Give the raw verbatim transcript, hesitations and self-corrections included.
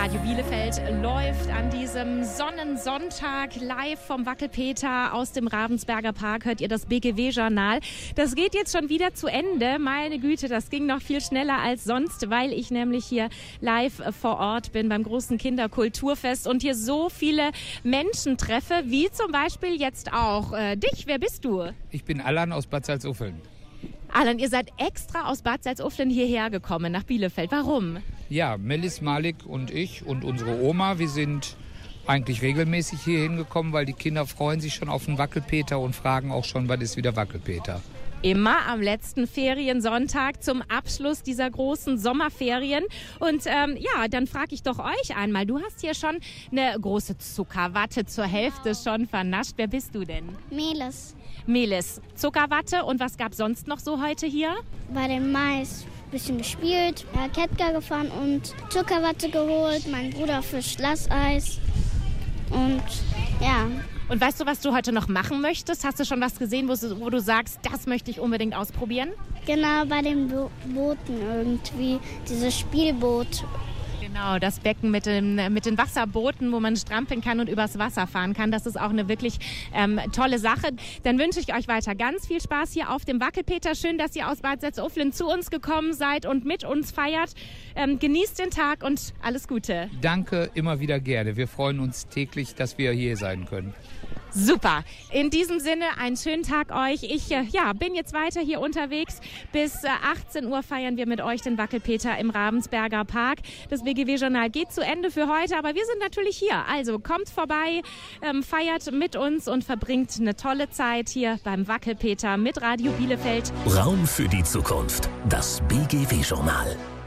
Radio Bielefeld läuft an diesem Sonnensonntag live vom Wackelpeter aus dem Ravensberger Park. Hört ihr das B G W-Journal. Das geht jetzt schon wieder zu Ende. Meine Güte, das ging noch viel schneller als sonst, weil ich nämlich hier live vor Ort bin beim großen Kinderkulturfest und hier so viele Menschen treffe, wie zum Beispiel jetzt auch äh, dich. Wer bist du? Ich bin Allan aus Bad Salzuflen. Allan, ihr seid extra aus Bad Salzuflen hierher gekommen, nach Bielefeld. Warum? Ja, Melis, Malik und ich und unsere Oma, wir sind eigentlich regelmäßig hier hingekommen, weil die Kinder freuen sich schon auf den Wackelpeter und fragen auch schon, wann ist wieder Wackelpeter. Immer am letzten Feriensonntag zum Abschluss dieser großen Sommerferien. Und ähm, ja, dann frage ich doch euch einmal, du hast hier schon eine große Zuckerwatte zur Hälfte schon vernascht. Wer bist du denn? Melis. Melis, Zuckerwatte. Und was gab sonst noch so heute hier? Bei dem Mais ein bisschen gespielt, ja, Kettgar gefahren und Zuckerwatte geholt, mein Bruder fischt Lasseis und ja. Und weißt du, was du heute noch machen möchtest? Hast du schon was gesehen, wo du, wo du sagst, das möchte ich unbedingt ausprobieren? Genau, bei den Bo- Booten irgendwie, dieses Spielboot. Genau, das Becken mit den, mit den Wasserbooten, wo man strampeln kann und übers Wasser fahren kann. Das ist auch eine wirklich ähm, tolle Sache. Dann wünsche ich euch weiter ganz viel Spaß hier auf dem Wackelpeter. Schön, dass ihr aus Bad Salzuflen zu uns gekommen seid und mit uns feiert. Ähm, genießt den Tag und alles Gute. Danke, immer wieder gerne. Wir freuen uns täglich, dass wir hier sein können. Super. In diesem Sinne, einen schönen Tag euch. Ich äh, ja, bin jetzt weiter hier unterwegs. Bis äh, achtzehn Uhr feiern wir mit euch den Wackelpeter im Ravensberger Park. Das B G W-Journal geht zu Ende für heute, aber wir sind natürlich hier. Also kommt vorbei, ähm, feiert mit uns und verbringt eine tolle Zeit hier beim Wackelpeter mit Radio Bielefeld. Raum für die Zukunft. Das B G W-Journal.